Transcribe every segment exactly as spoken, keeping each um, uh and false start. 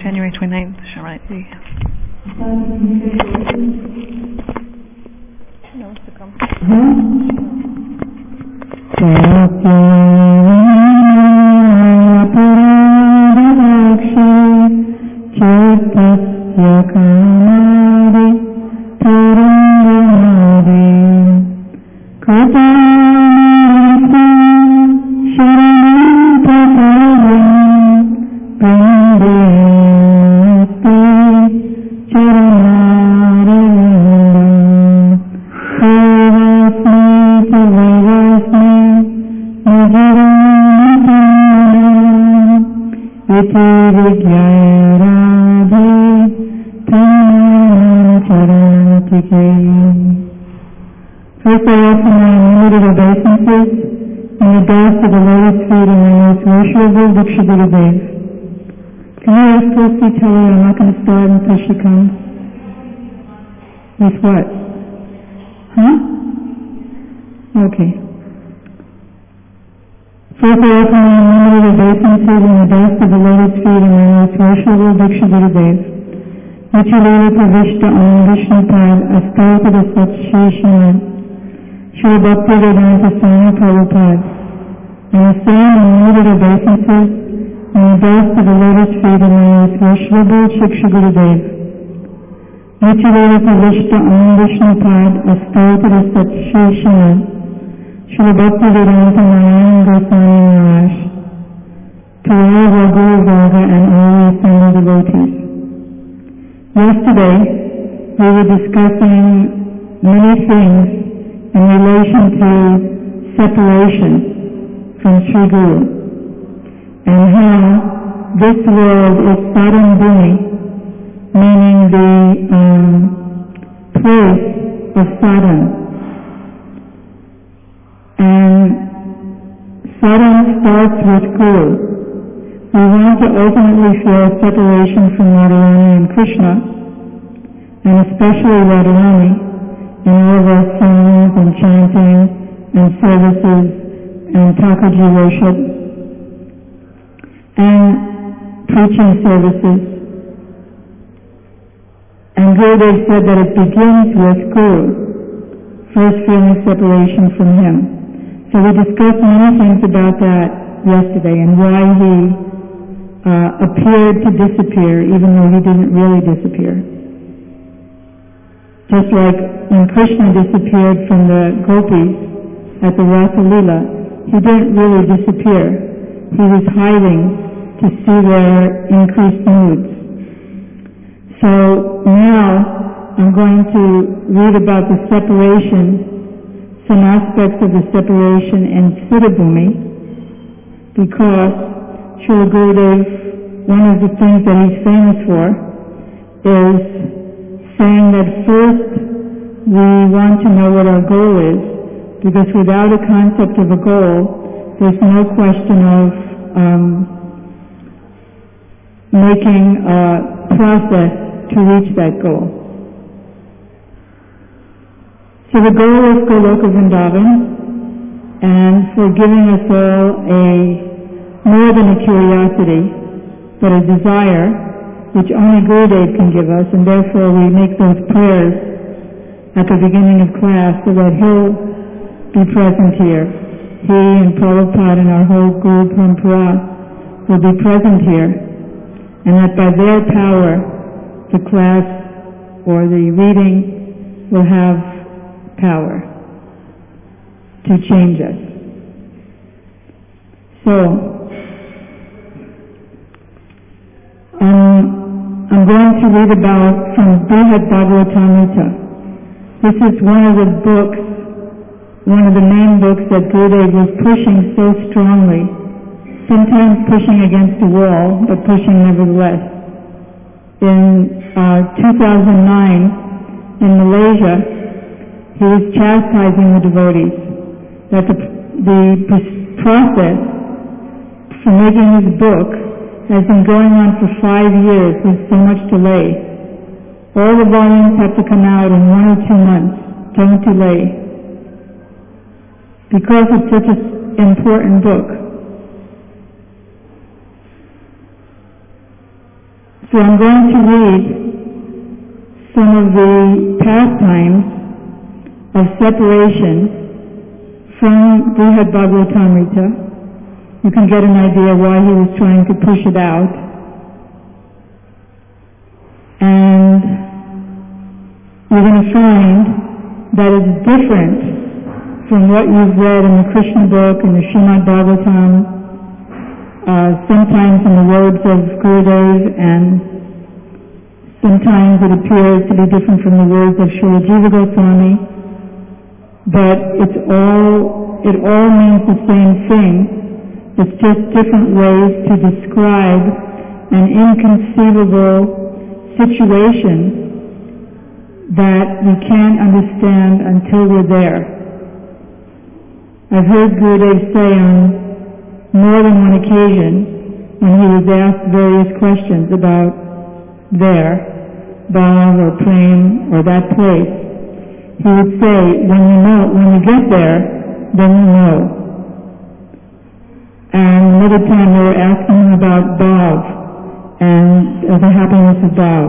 January twenty-ninth, Sharati. She knows to come. First, I offer my unlimited obeisances in the dust of the lotus feet of my most worshipable Dikshaguru Dev. Can you ask Tulsi, tell her I'm not going to start until she comes? With what? Huh? Okay. First, I offer my unlimited obeisances in the dust of the lotus feet of my most worshipable Dikshaguru Dev. Vichulila Pravishta Om Vishnupad Astaupada Sat Shri Srimad Shri Bhaktivedanta Swami Prabhupada. And the same unlimited obeisances in the dust of the lotus feet of my most worshipable Shikshaguru Dev. Vichulila Pravishta Om Vishnupad Astaupada Sat Shri Srimad Shri Bhaktivedanta Swami Maharaj. To all Guru Varga and all assembled devotees. Yesterday, we were discussing many things in relation to separation from Sri Guru and how this world is Sadhan Bhumi, meaning the um, place of sadhan. And sadhan starts with Guru. We want to ultimately feel separation from Radharani and Krishna, and especially Radharani, in all of our songs and chanting and services and Thakurji worship and preaching services. And Gurudev said that it begins with Guru, first feeling separation from him. So we discussed many things about that yesterday and why he Uh, appeared to disappear even though he didn't really disappear. Just like when Krishna disappeared from the gopis at the Rasa Leela, he didn't really disappear. He was hiding to see their increased moods. So now I'm going to read about the separation, some aspects of the separation in Siddhabhumi, because Srila Gurudev, one of the things that he's famous for is saying that first we want to know what our goal is, because without a concept of a goal, there's no question of um, making a process to reach that goal. So the goal is Goloka Vrindavan, and for giving us all a more than a curiosity, but a desire, which only Gurudev can give us, and therefore we make those prayers at the beginning of class so that he'll be present here. He and Prabhupada and our whole Guru Parampara will be present here, and that by their power, the class or the reading will have power to change us. So, Um, I'm going to read about from Brihad Bhagavatamrita. This is one of the books, one of the main books that Gurudev was pushing so strongly, sometimes pushing against the wall, but pushing nevertheless. In uh, two thousand nine, in Malaysia, he was chastising the devotees that the, the process for making his book has been going on for five years with so much delay. All the volumes have to come out in one or two months. Don't delay. Because it's such an important book. So I'm going to read some of the pastimes of separation from Brihad Bhagavatamrita. You can get an idea why he was trying to push it out. And you're going to find that it's different from what you've read in the Krishna book and the Srimad Bhagavatam, uh, sometimes in the words of Gurudev, and sometimes it appears to be different from the words of Srila Jiva Goswami, but it's all, it all means the same thing. It's just different ways to describe an inconceivable situation that we can't understand until we're there. I've heard Gurudev say on more than one occasion when he was asked various questions about there, Bhav or Prem or that place, he would say, when you know, when you get there, then you know. And another time they were asking him about Bhav and uh, the happiness of Bhav.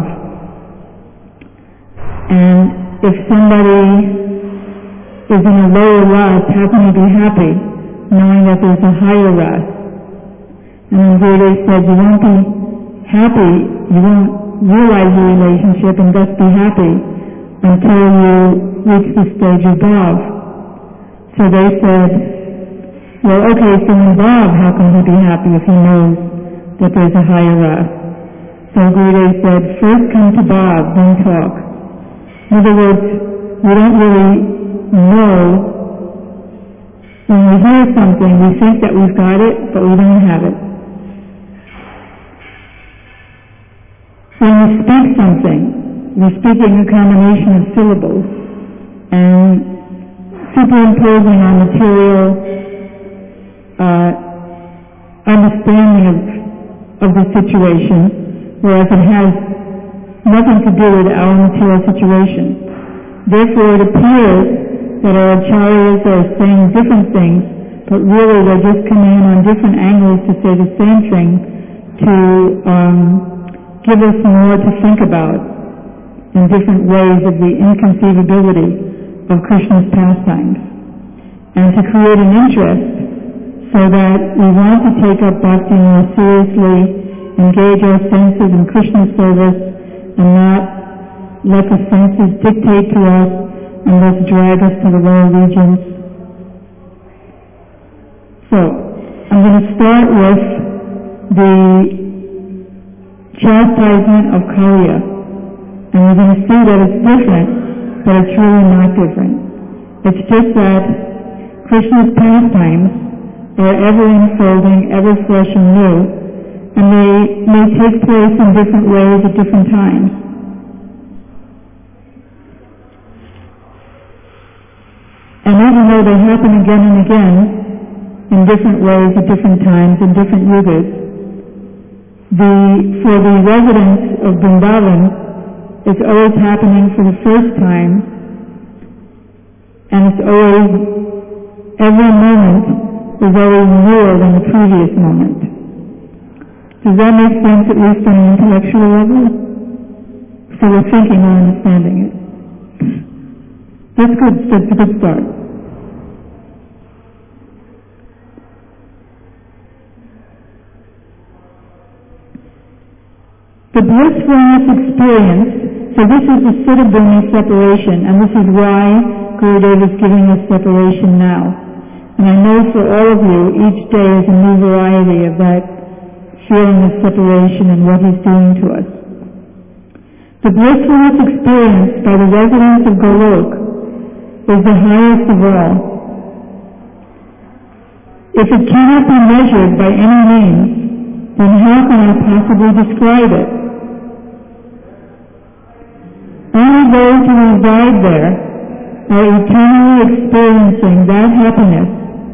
And if somebody is in a lower ras, how can he be happy knowing that there's a higher ras? And then Gurudev said, you won't be happy, you won't realize your relationship and thus be happy until you reach the stage of Bhav. So they said, well, okay, so in Bhav, how can he be happy if he knows that there's a higher ras? So Gurudev said, first come to Bhav, then talk. In other words, we don't really know. When we hear something, we think that we've got it, but we don't have it. When we speak something, we're speaking a combination of syllables and superimposing our material uh, understanding of, of the situation, whereas it has nothing to do with our material situation. Therefore, it appears that our acharyas are saying different things, but really they're just coming in on different angles to say the same thing to um, give us more to think about in different ways of the inconceivability of Krishna's pastimes, and to create an interest so that we want to take up bhakti more seriously, engage our senses in Krishna's service, and not let the senses dictate to us and thus drag us to the lower regions. So, I'm going to start with the chastisement of Kaliya. And we're going to see that it's different, but it's really not different. It's just that Krishna's pastimes are ever unfolding, ever fresh and new, and they may take place in different ways at different times. And even though they happen again and again in different ways at different times in different yugas, the, for the residents of Vrindavan, it's always happening for the first time, and it's always, every moment is always newer than the previous moment. Does that make sense, at least on an intellectual level? So we're thinking or understanding it. That's good, that's a good start. The blissfulness experience, so this is the Siddha-Bhumi separation, and this is why Gurudev is giving us separation now. And I know for all of you, each day is a new variety of that feeling of separation and what he's doing to us. The blissfulness experienced by the residents of Golok is the highest of all. If it cannot be measured by any means, then how can I possibly describe it? Only those who reside there are eternally experiencing that happiness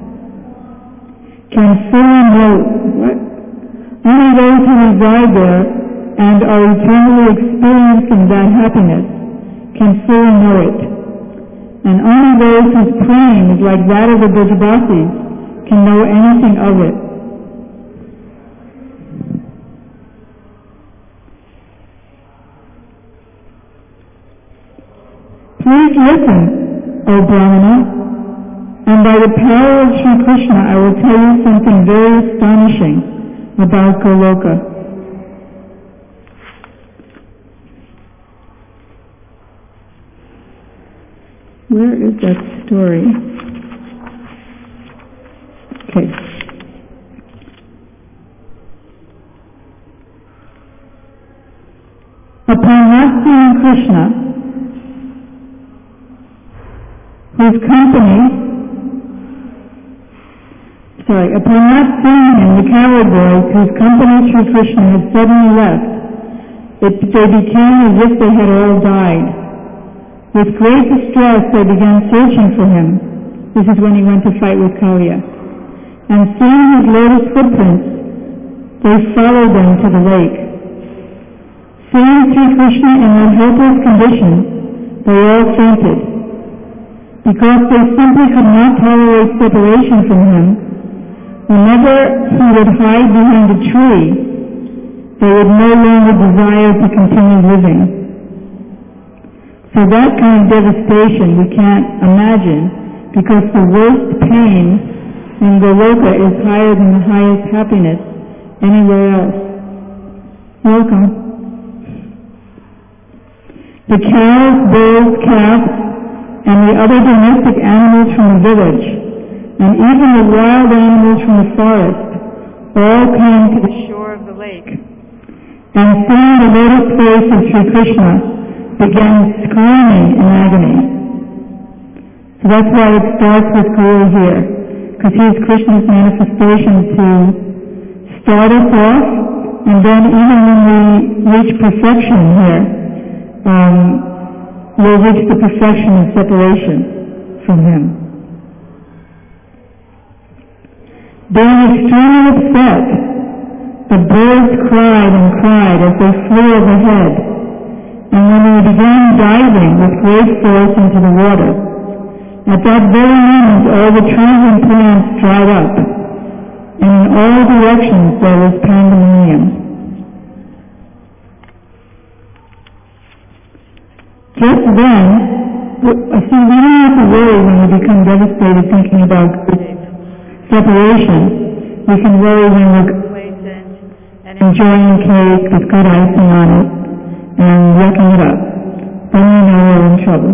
can fully know what? Only those who reside there and are eternally experiencing that happiness can fully know it. And only those whose praying is like that of the Brajavasis can know anything of it. Please listen, O Brahmana, and by the power of Sri Krishna I will tell you something very astonishing about Goloka. Where is that story? Okay. Upon not seeing Krishna, whose company, sorry, upon not seeing him, the coward boys whose company Sri Krishna had suddenly left, it, they became as if they had all died. With great distress they began searching for him. This is when he went to fight with Kaliya. And seeing his lotus footprints, they followed them to the lake. Seeing Sri Krishna in that helpless condition, they all fainted. Because they simply could not tolerate separation from him, whenever he would hide behind a tree, they would no longer desire to continue living. So that kind of devastation we can't imagine, because the worst pain in Goloka is higher than the highest happiness anywhere else. Welcome. The cows, bulls, calves, and the other domestic animals from the village, and even the wild animals from the forest, all came to the shore of the lake, and seeing the lotus face of Sri Krishna, began screaming in agony. So that's why it starts with Guru here, because he is Krishna's manifestation to start us off, and then even when we reach perfection here, um, we'll reach the perfection of separation from him. Being extremely upset, the birds cried and cried as they flew overhead, and when they began diving with great force into the water, at that very moment all the trees and plants dried up, and in all directions there was pandemonium. Just then, see, we don't have to worry when we become devastated thinking about separation. We can worry when we're complacent and enjoying cake with good icing on it and yucking it up. Then we know we're in trouble.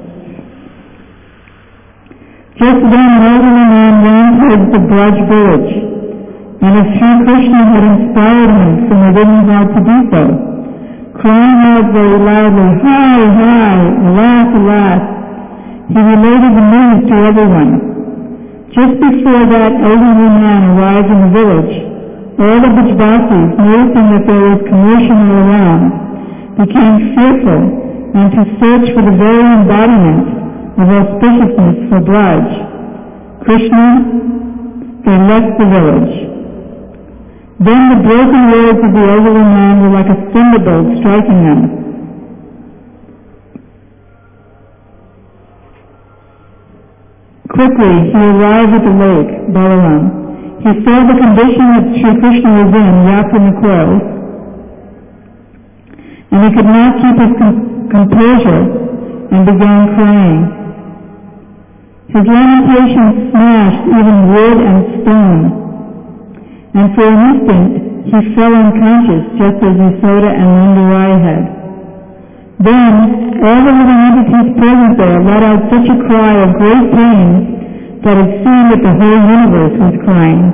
Just then an elderly man ran towards the Braj village, and as Sri Krishna had inspired him from within his heart to do so, crying out very loudly, "Hi, hi, alas, alas," he related the news to everyone. Just before that elderly man arrived in the village, all the Brajvasis, noticing that there was commotion all around, became fearful and to search for the very embodiment of auspiciousness for Braj, Krishna, they left the village. Then the broken words of the elderly man were like a thunderbolt striking them. Quickly he arrived at the lake, Balaram. He saw the condition that Sri Krishna was in, wrapped in the coils, and he could not keep his com- composure and began crying. His lamentation smashed even wood and stone, and for an instant he fell unconscious just as Yasoda and Nandarai had. Then all the living entities present there let out such a cry of great pain that it seemed that the whole universe was crying.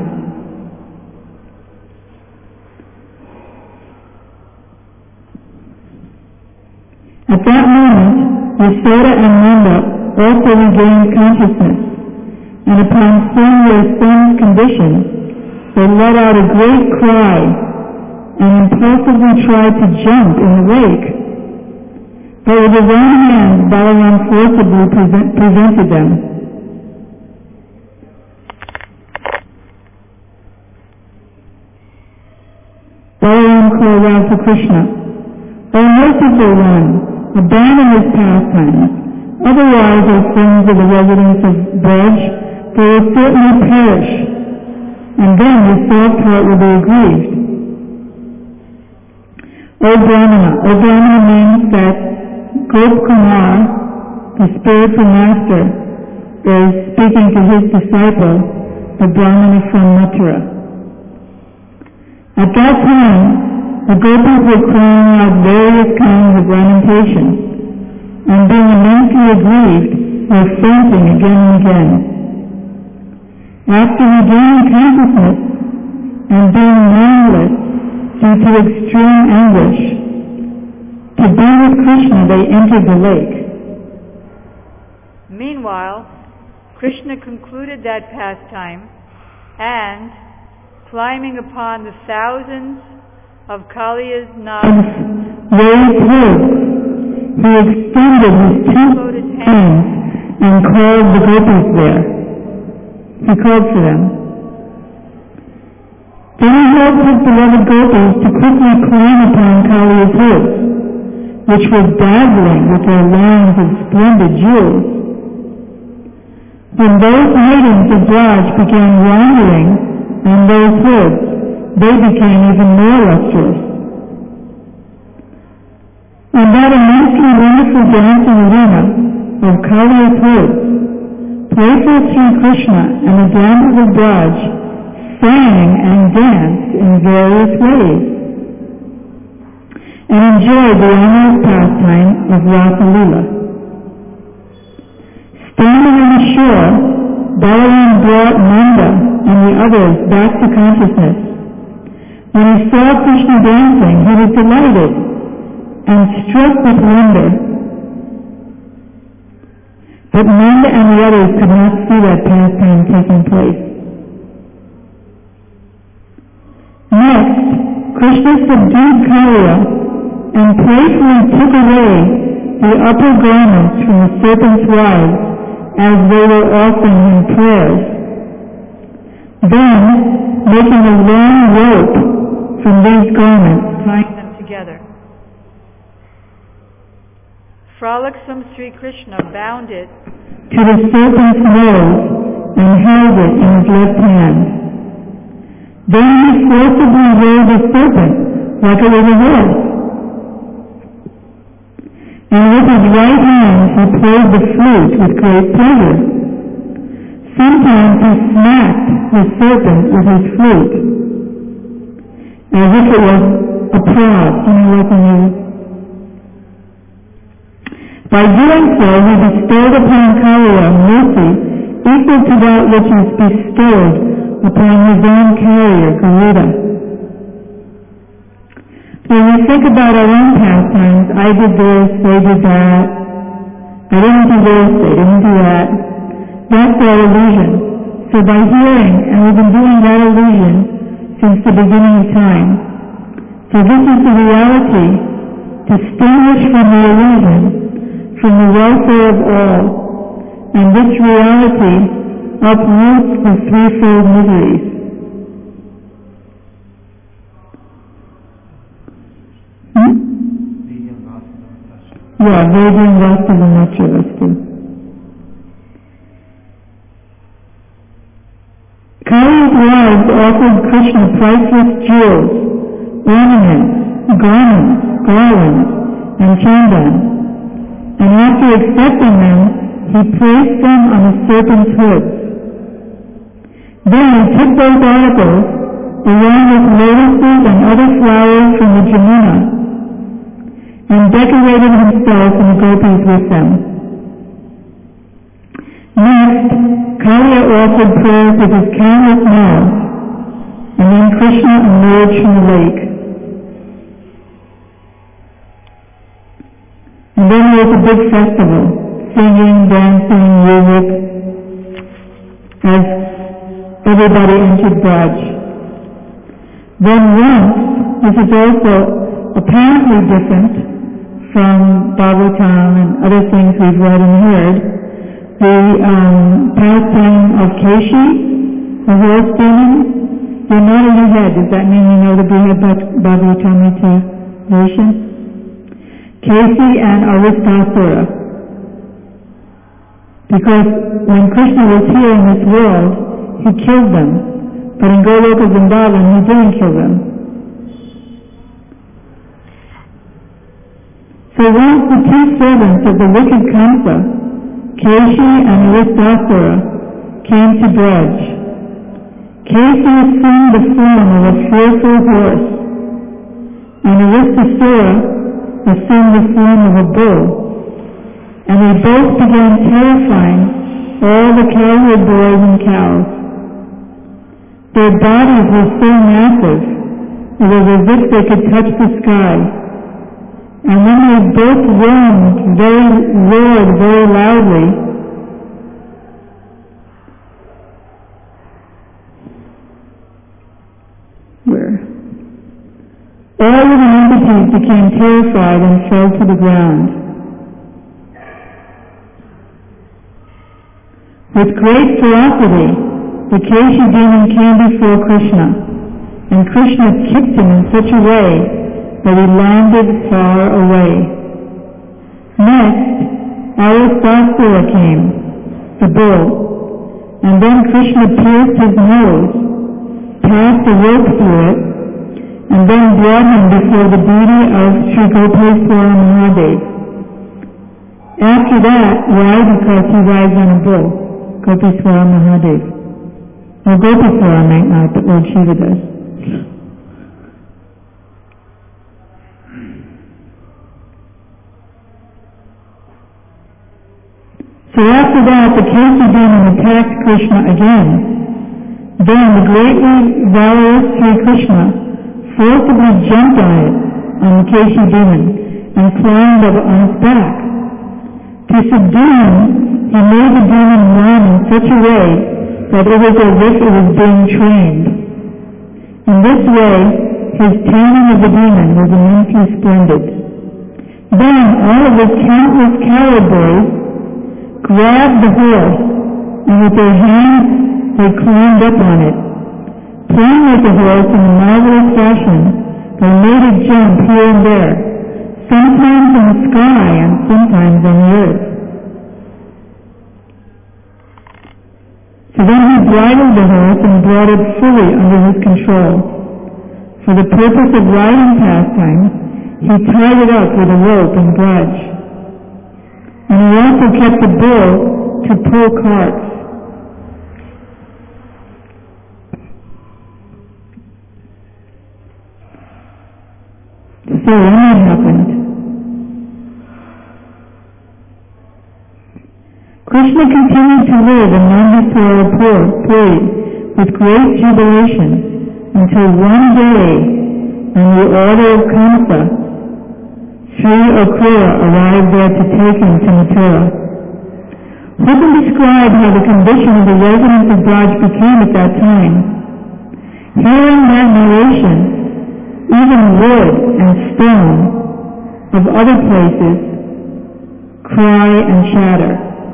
At that moment, Yasoda and Nanda also regained consciousness, and upon seeing their son's condition, they let out a great cry and impulsively tried to jump in the lake. But with his own hands, Balaram forcibly present, prevented them. Balaram called out to Krishna, "O merciful one, abandon this pastime. Otherwise, O friends of the residents of Braj, they will certainly perish, and then your soft heart will be aggrieved." O Brahmana, O Brahmana means that Gop Kumar, the spiritual master, is speaking to his disciple, the Brahmana from Mathura. At that time, the gopis were crying out various kinds of lamentations, and being immensely aggrieved, were fainting again and again. After regaining consciousness and being mindless due to extreme anguish, to be with Krishna they entered the lake. Meanwhile, Krishna concluded that pastime and, climbing upon the thousands of Kaliya's knobs, raised his, he extended his two loaded hands hands and called the gopis there. He called for them. Then he helped his beloved gopis to quickly climb upon Kaliya's hoods, which were dazzling with their lines of splendid jewels. When those maidens of Braj began wandering on those hoods, they became even more lustrous. On that immensely wonderful dancing arena of Kaliya's hoods, playful Sri Krishna and the dancers of Braj sang and danced in various ways, and enjoyed the amorous pastime of Rasa Leela. Standing on the shore, Balaram brought Nanda and the others back to consciousness. When he saw Krishna dancing, he was delighted and struck with wonder. But Nanda and the others could not see that pastime taking place. Next, Krishna subdued Kaliya and playfully took away the upper garments from the serpent's wives as they were offering him prayers. Then, making a long rope from these garments, tying them together, frolicsome Sri Krishna bound it to the serpent's nose and held it in his left hand. Then he forcibly rolled the serpent like it was a horse. And with his right hand he played the flute with great pleasure. Sometimes he smacked the serpent with his flute, as if it was a prod, you know, like when you... By doing so, he bestowed upon Kaliya mercy equal to that which is bestowed upon his own carrier, Garuda. When we think about our own pastimes, I did this, they did that, I didn't do this, they didn't do that, that's our illusion. So by hearing, and we've been doing that illusion since the beginning of time, so this is the reality, distinguished from the illusion, from the welfare of all, and this reality uproots the threefold miseries. Hmm? Yeah, Vedyan Vastava Naturavastu. Kaliya's wives offered Krishna priceless jewels, ornaments, garments, garlands, and chandan, and after accepting them, he placed them on the serpent's hoods. Then he took those articles, along with lotuses and other flowers from the Jamuna, and decorated himself and the gopis with them. Next, Kaliya offered prayers with his countless mouths, and then Krishna emerged from the lake. And then there was a big festival, singing, dancing, music, as everybody entered Braj. Then once, this is also apparently different from Bhagavatam and other things we've read and heard, the um, pastime of Keshi, the horse demon. You're nodding your head. Does that mean you know the Brihad Bhagavatamrita version? Keshi and Aristasura. Because when Krishna was here in this world, he killed them. But in Goloka Vrindavan, he didn't kill them. So once the two servants of the wicked Kamsa Keshi and Aristasura came to Braj. Keshi assumed the form of a fearful horse, and Aristasura assumed the form of a bull, and they both began terrifying all the cowherd boys and cows. Their bodies were so massive, it was as if they could touch the sky, and when they both roared very, roared very loudly, where all of the entities became terrified and fell to the ground. With great ferocity, the Keshi demon came before Krishna, and Krishna kicked him in such a way that he landed far away. Next, Aristasura came, the bull, and then Krishna pierced his nose, passed a rope through it, and then brought him before the deity of Sri Gopeshwara Mahadev. After that, why? Because he rides on a bull, Gopeshwara Mahadev. Well, Gopeshwara might not, but Lord Shiva does. So after that, the Keshi demon attacked Krishna again. Then the greatly valorous Sri Krishna forcibly jumped on it, on the Keshi demon, and climbed up on its back. To subdue him, he made the demon run in such a way that it was as if it was being trained. In this way, his taming of the demon was immensely splendid. Then all of his countless coward boys grabbed the horse, and with their hands they climbed up on it. Playing with the horse in a marvelous fashion, they made it jump here and there, sometimes in the sky and sometimes on the earth. So then he bridled the horse and brought it fully under his control. For the purpose of riding pastimes, he tied it up with a rope and grudge. And he also kept the bull to pull carts. So when that happened, Krishna continued to live in Nandiswara Puri with great jubilation until one day, on the order of Kamsa, Sri Akrura arrived there to take him to Mathura. Who can describe how the condition of the residents of Braj became at that time? Hearing that narration, even wood and stone of other places cry and shatter.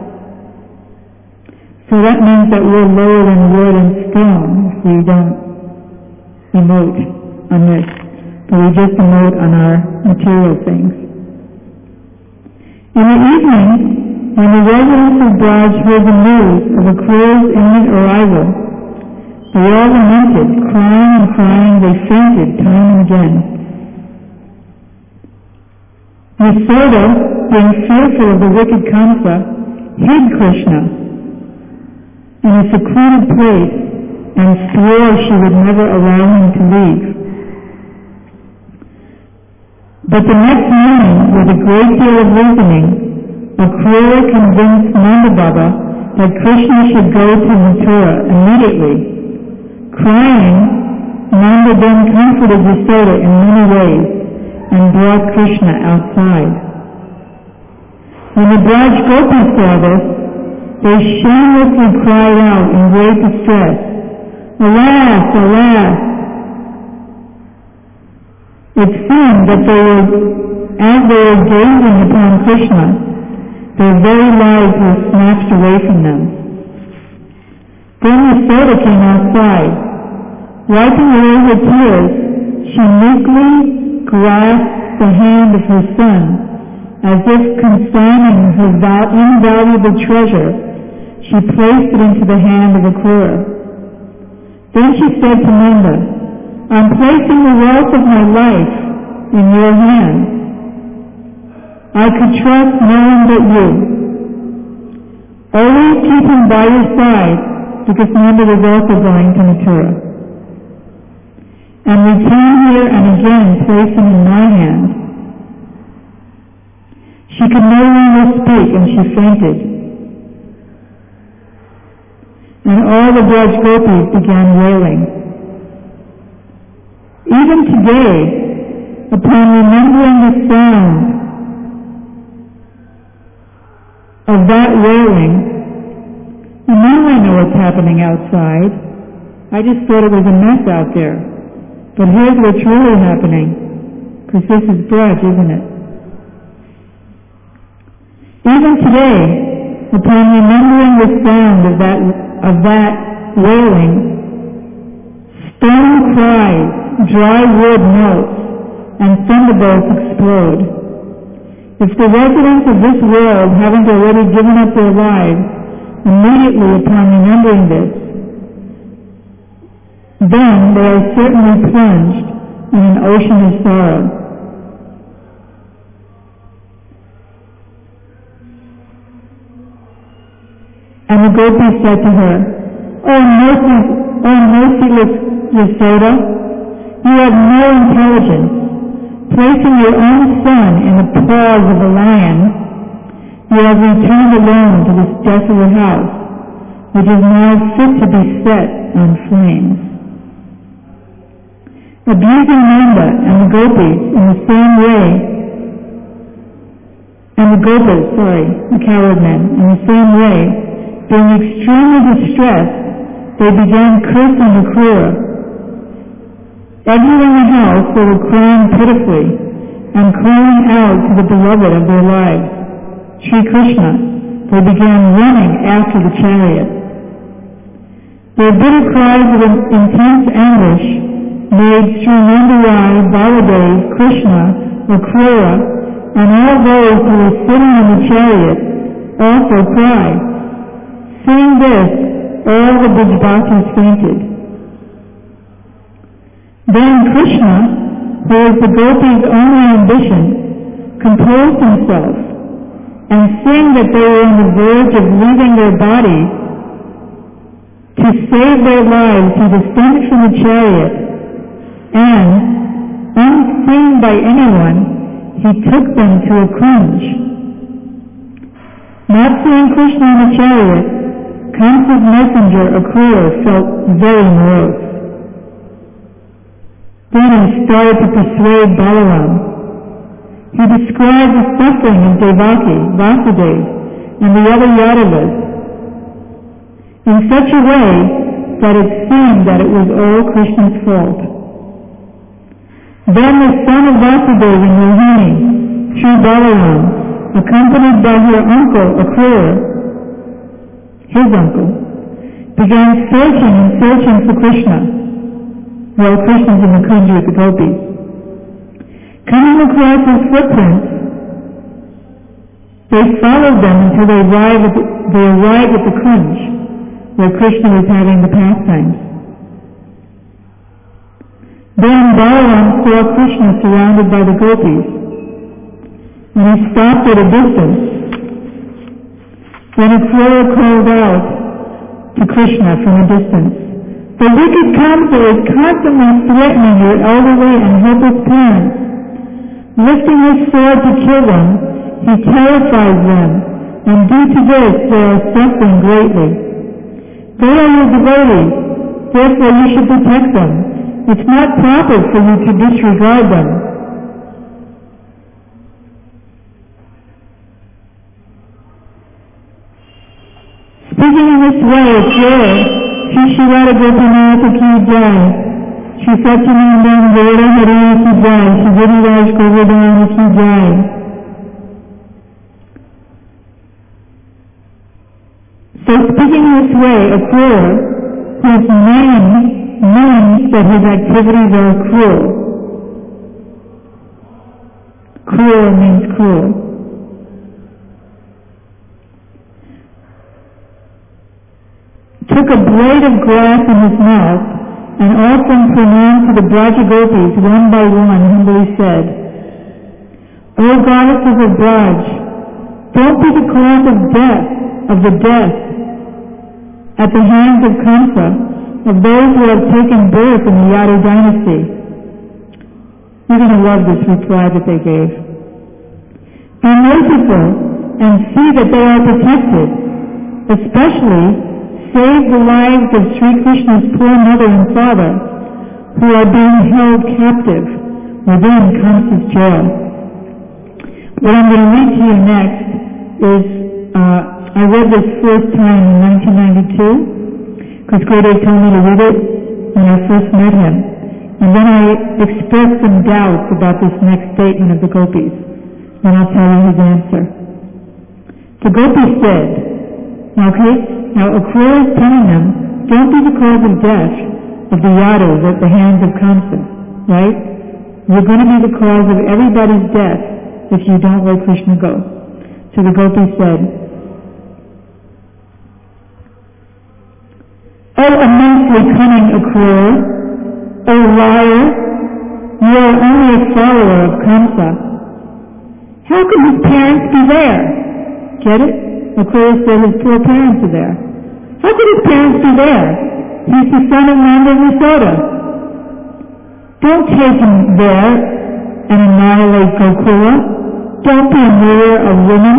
So that means that we're lower than wood and stone if we don't emote on this, but we just emote on our material things. In the evening, when the residents of Braj heard the news of Akrura's imminent arrival, they all lamented, crying and crying, they fainted time and again. Yasoda, being fearful of the wicked Kamsa, hid Krishna in a secluded place and swore she would never allow him to leave. But the next morning, with a great deal of reasoning, Akrura convinced Nanda Baba that Krishna should go to Mathura immediately. Crying, Nanda then comforted Yasoda in many ways and brought Krishna outside. When the Braj Gopis saw this, they shamelessly cried out in great distress, "Alas, alas!" It seemed that they were, as they were gazing upon Krishna, their very lives were snatched away from them. Then Yasoda came outside. Wiping away her tears, she meekly grasped the hand of her son, as if consigning her invaluable treasure. She placed it into the hand of Akrura. Then she said to Nanda, "I'm placing the wealth of my life in your hands. I could trust no one but you. Always keep him by your side, because Nanda was also going to Mathura. And return here and again place him in my hand. She could no longer speak, and she fainted. And all the Braj Gopis began wailing. Even today, upon remembering the sound of that wailing, and now I know what's happening outside. I just thought it was a mess out there. But here's what's really happening, because this is Braj, isn't it? Even today, upon remembering the sound of that, of that wailing, stone cries, dry wood melts, and thunderbolts explode. If the residents of this world haven't already given up their lives immediately upon remembering this, then they are certainly plunged in an ocean of sorrow. And the gopis said to her, "Oh, mercy, oh merciless Yasoda, you have no intelligence. Placing your own son in the paws of a lion, you have returned alone to this desolate house, which is now fit to be set on flames." Abusing Nanda and the gopis in the same way, and the gopas, sorry, the coward men, in the same way, being extremely distressed, they began cursing the Krura. Everyone in the house, they were crying pitifully and crying out to the beloved of their lives, Sri Krishna. They began running after the chariot. Their bitter cries of intense anguish made Sri Nandarai, Baladev, Krishna, Akrura, and all those who were sitting in the chariot also cry. Seeing this, all the Brajbasis fainted. Then Krishna, who was the gopis' only ambition, composed himself, and seeing that they were on the verge of leaving their bodies, to save their lives, he descended from the chariot, and, unseen by anyone, he took them to a kunj. Not seeing Krishna in the chariot, Kamsa's messenger, Akrura, felt very morose. Then he started to persuade Balaram. He described the suffering of Devaki, Vasudeva, and the other Yadavas in such a way that it seemed that it was all Krishna's fault. Then the son of Vasudeva and Rohini, Sri Balaram, accompanied by her uncle Akrura, his uncle, began searching and searching for Krishna. Well, Krishna's in the kunj with the gopis. Coming across his footprints, they followed them until they arrived at the, they arrived at the kunj, where Krishna was having the pastimes. Then Balaram saw Krishna surrounded by the gopis, and he stopped at a distance. Then Akrura called out to Krishna from a distance, "The wicked Kamsa is constantly threatening your elderly and helpless parents. Lifting his sword to kill them, he terrifies them, and due to this they are suffering greatly. They are your devotees, therefore you should protect them. It's not proper for you to disregard them." Speaking in this way, Akrura, Shri Shri Radha Gopinath ki jai, Shri Satchidanand Gaura Hari ki jai, Shri Giriraj Govardhan ki jai. So speaking this way, Akrura, whose name means that his activities are cruel. Cruel means cruel. Took a blade of grass in his mouth, and offering pranam to the Braja Gopis one by one, humbly said, "O goddesses of Braj, don't be the cause of death of the death at the hands of Kamsa of those who have taken birth in the Yadu dynasty. You're going to love this reply that they gave. Be merciful and see that they are protected, especially save the lives of Sri Krishna's poor mother and father who are being held captive within Kamsa's jail. What I'm going to read to you next is, uh, I read this first time in nineteen ninety-two, because Gurudev told me to read it when I first met him. And then I expressed some doubts about this next statement of the gopis. And I'll tell you his answer. The gopis said, now, okay, now Akrura is telling them, don't be the cause of death of the Yadus at the hands of Kamsa, right? You're going to be the cause of everybody's death if you don't let Krishna go. So the gopis said, O immensely cunning Akrura, O liar, you are only a follower of Kamsa. How can his parents be there? Get it? Akrura said his poor parents are there. How could his parents be there? He's the son of Nanda Yashoda. Don't take him there and annihilate Gokula. Don't be a mirror of women.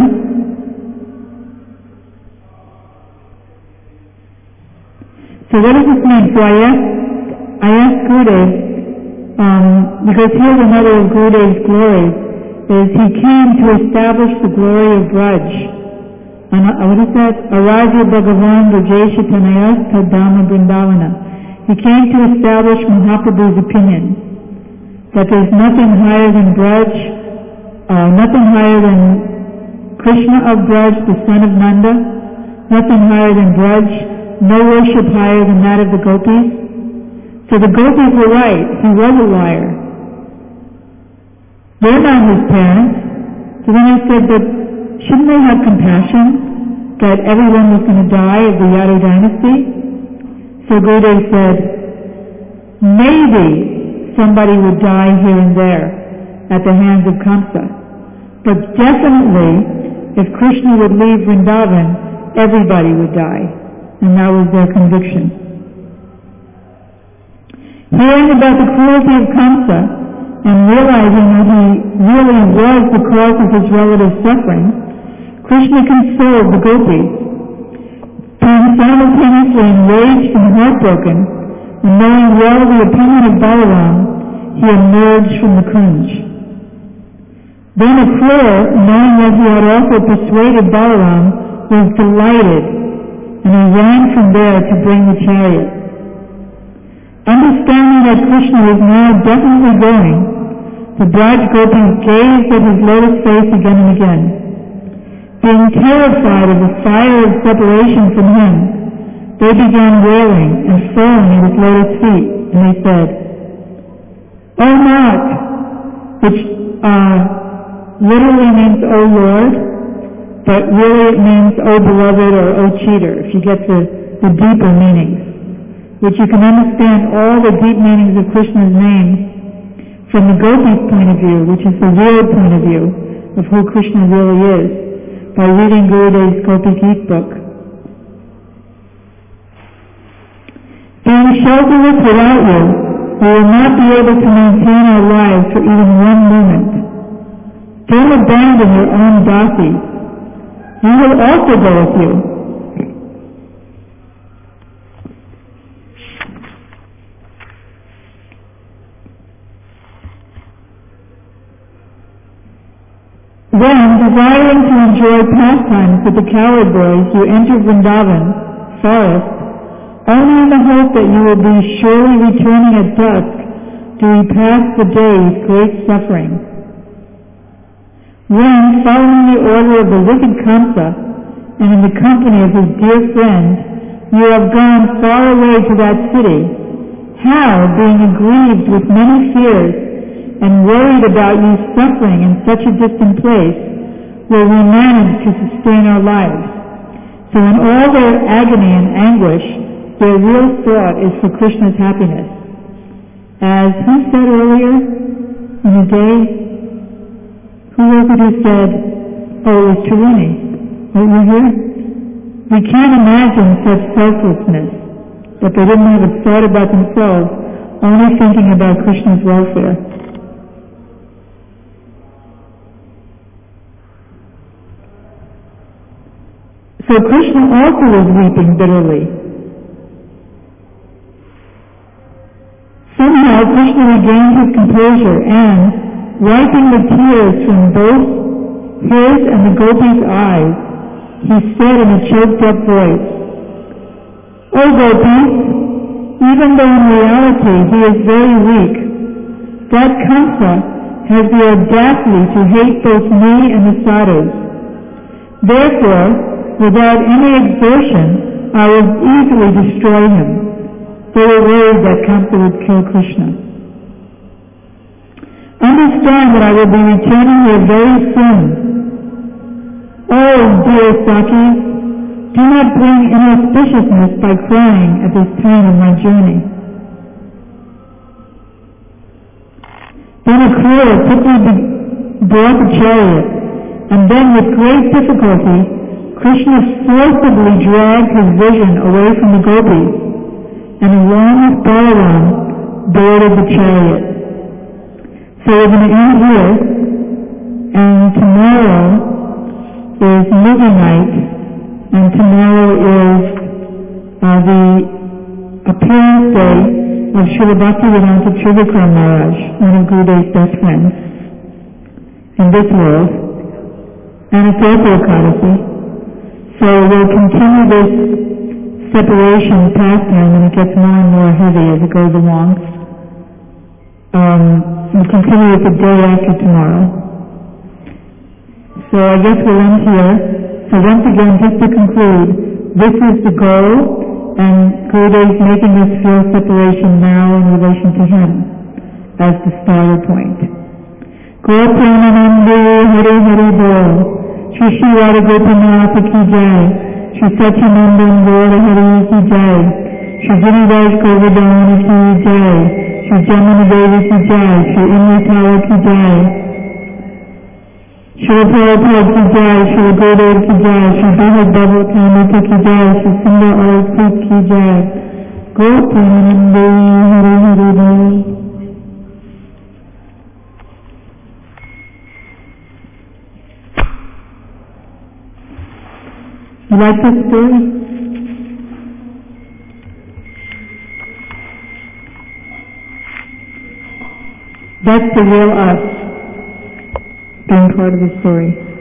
So what does this mean? So I asked, I asked Gurudev, um, because here's another of Gurudev's glories, is he came to establish the glory of Braj. And uh, what is that? Araja Bhagavan Brajesha Tanayas Tadama Vrindavana. He came to establish Mahaprabhu's opinion that there's nothing higher than Braj, uh, nothing higher than Krishna of Braj, the son of Nanda, nothing higher than Braj, no worship higher than that of the gopis. So the gopis were right. He was a liar. They're not his parents. So then I said, but shouldn't they have compassion that everyone was going to die of the Yadu dynasty? So Gurudev said, maybe somebody would die here and there at the hands of Kamsa. But definitely, if Krishna would leave Vrindavan, everybody would die. And that was their conviction. Hearing about the cruelty of Kamsa and realizing that he really was the cause of his relative's suffering, Krishna consoled the gopis. Being simultaneously enraged and heartbroken, and knowing well the opinion of Balaram, he emerged from the Kunj. Then Akrura, knowing that he had also persuaded Balaram, was delighted, and he ran from there to bring the chariot. Understanding that Krishna was now definitely going, the Braj gopis gazed at his lotus face again and again. Being terrified of the fire of separation from him, they began wailing and falling at his lotus feet, and they said, O Nath, which uh, literally means O Lord, but really it means O beloved or O cheater, if you get the, the deeper meanings, which you can understand all the deep meanings of Krishna's name from the gopis' point of view, which is the real point of view of who Krishna really is, by reading Gurudev's Gopi Geet book. Being shelterless without you, we will not be able to maintain our lives for even one moment. Don't abandon your own dasis. We will also go with you. Then, desiring to enjoy pastimes with the cowherd boys, you enter Vrindavan, forest, only in the hope that you will be surely returning at dusk to repass the day's great suffering. When, following the order of the wicked Kamsa, and in the company of his dear friend, you have gone far away to that city, how, being aggrieved with many fears, and worried about you suffering in such a distant place, will we manage to sustain our lives? So in all their agony and anguish, their real thought is for Krishna's happiness. As who said earlier in the day? Who was it who said, oh, it was Taruni. Were you here? We can't imagine such selflessness, that they didn't have a thought about themselves, only thinking about Krishna's welfare. So Krishna also was weeping bitterly. Somehow Krishna regained his composure and, wiping the tears from both his and the gopis' eyes, he said in a choked-up voice, "O gopis, even though in reality he is very weak, that Kamsa has the audacity to hate both me and the sadhus. Therefore, without any exertion, I will easily destroy him." They were worried that Kamsa would kill Krishna. "Understand that I will be returning here very soon. Oh, dear Sakis, do not bring inauspiciousness by crying at this time of my journey." Then Akrura quickly brought the chariot, and then with great difficulty, Krishna forcibly dragged his vision away from the gopis, and along with Balaram boarded the chariot. So we're going to end here, and tomorrow is movie night, and tomorrow is uh, the appearance day of Srila Bhaktivedanta Trivikram Maharaj, one of Gurudev's best friends in this world, and it's also Ekadasi. So we'll continue this separation pastime, and it gets more and more heavy as it goes along. Um, we'll continue it the day after tomorrow. So I guess we'll end here. So once again, just to conclude, this is the goal, and Gurudev is making us feel separation now in relation to him as the starter point. Gaur Premanande Hare Hare Bol, Shri Shri Radha Gopinath Ki Jai, Shri Satyanandan Gaur Hari Ki Jai, Shri Giriraj Govardhan Ki Jai, Shri Jamuna Devi Ki Jai, Shri Imratala Ki Jai, Shri Prabhupada Ki Jai, Shri Gurudev Ki Jai, Shri Bhagavad Bhagavatamrita Ki Jai, Shri Sundar Arasat Ki Jai, Gaur Premanande Hare Hare Bol. You like this story? That's the real us, being part of the story.